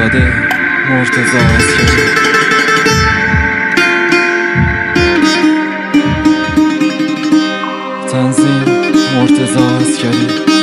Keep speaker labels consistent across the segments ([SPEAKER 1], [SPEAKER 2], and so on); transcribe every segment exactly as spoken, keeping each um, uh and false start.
[SPEAKER 1] زاده مرتضی عسکری. تنظیم مرتضی عسکری.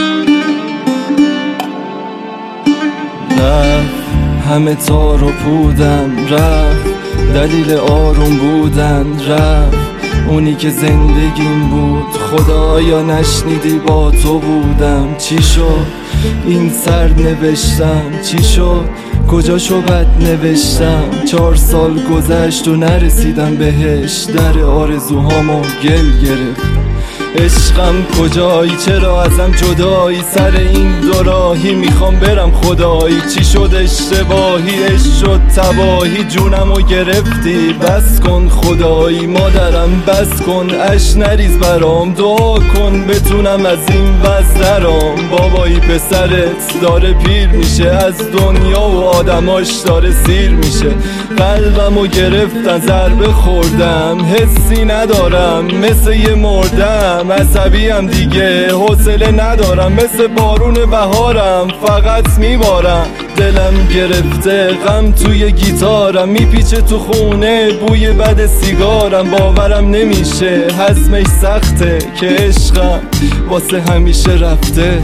[SPEAKER 1] رفت همه تار و پودم، رفت دلیل آروم بودن، رفت اونی که زندگیم بود. خدایا نشنیدی با تو بودم. چی شد این سر نوشتم، چی شد کجاشو بد نوشتم. چهار سال گذشت و نرسیدم بهش، در آرزوهامو گل گرفت. عشقم کجایی، چرا ازم جدایی، سر این دو راهی میخوام برم خدایی. چی شد اشتباهی، عشق شد تباهی، جونمو گرفتی بس کن خدایی. مادرم بس کن اش نریز برام، دعا کن بتونم از این وضع درام. بابایی پسرت داره پیر میشه، از دنیا و آدماش داره سیر میشه. قلبمو گرفتن ضربه خوردم، حسی ندارم مثل یه مردم. عصبیم دیگه حوصله ندارم، مثل بارون بهارم فقط میبارم. دلم گرفته غم توی گیتارم، میپیچه تو خونه بوی بد سیگارم. باورم نمیشه هضمش سخته که عشقم واسه همیشه رفته.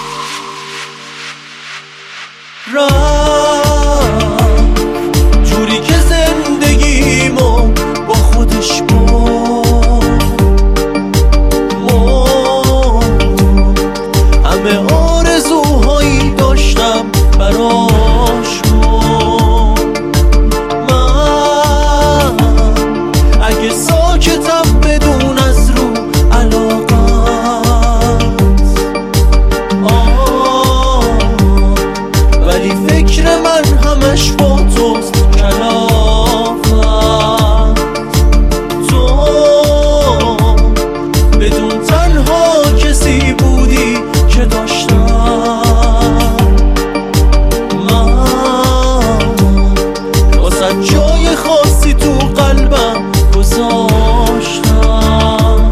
[SPEAKER 2] رفت جوری که زندگیمو با خودش برد، همه آرزوهایی داشتم براش بود. من اگه ساکتم بدون از رو علاقت، آه ولی فکر من همش با توست کلافت. تو بدون تنها کسی بودی که داشتم. من واسه جای خاصی تو قلبم گذاشتم.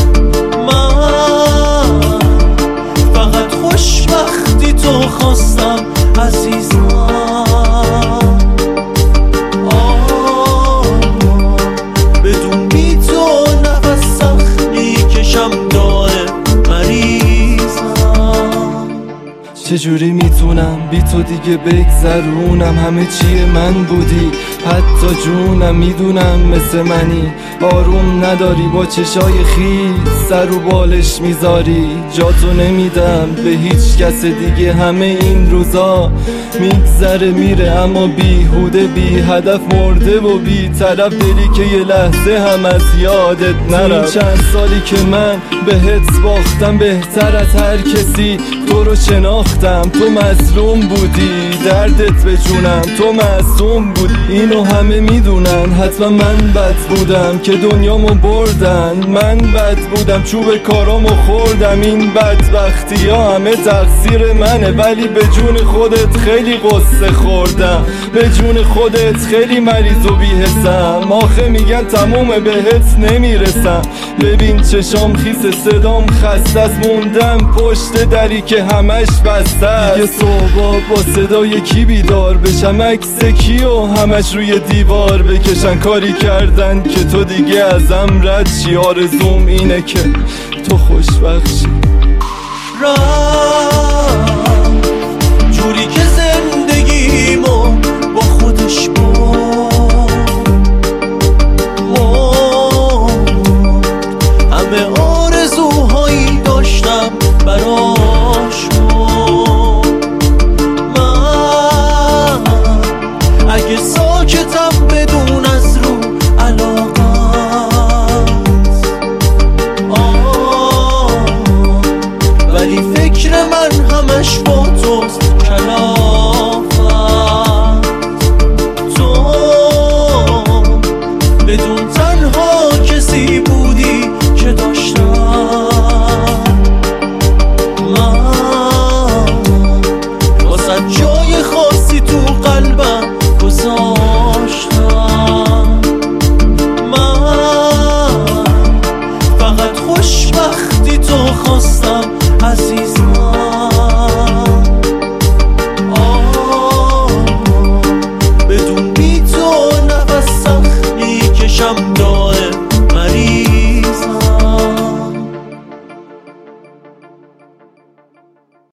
[SPEAKER 2] من فقط خوشبختی تو خواستم عزیزم. آه بدون بی تو نفس سخت میکشم داره مریضم.
[SPEAKER 1] چجوری میتونم بی تو دیگه بگذرونم، همه چیه من بودی حتی جونم. میدونم مثل منی آروم نداری، با چشای خیس سر و بالش میذاری. جاتو نمیدم به هیچ کس دیگه، همه این روزا میگذره میره اما بیهوده بی هدف مرده و بی طرف. دلی که یه لحظه هم از یادت نرفت. چند سالی که من بهت باختم بهتر از هر کسی، تو رو شناختم تو مظلوم بودی، دردت به جونم تو معصوم بودی. اینو همه میدونن حتما من بد بودم که دنیامو بردن. من بد بودم چوب کارامو خوردم. این بدبختی ها همه تقصیر منه، ولی به جون خودت خیلی قصه خوردم. به جون خودت خیلی مریض و بی‌حسم. آخه میگن تمومه بهت نمیرسم. ببین چشام خیس صدام خسته است، موندم پشت دری که همش بسته است. دیگه صبح با صدای کی بیدار بشم، عکس کی و همش روی دیوار بکشن. کاری کردن که تو دیگه ازم رد شی، آرزوم اینه که تو خوشبخت شی.
[SPEAKER 2] رفت جوری که زندگیمو با خودش برد، همه آرزوهایی داشتم براش بود. من اگه ساکتم بدون از رو علاقت، آه ولی فکر من دلم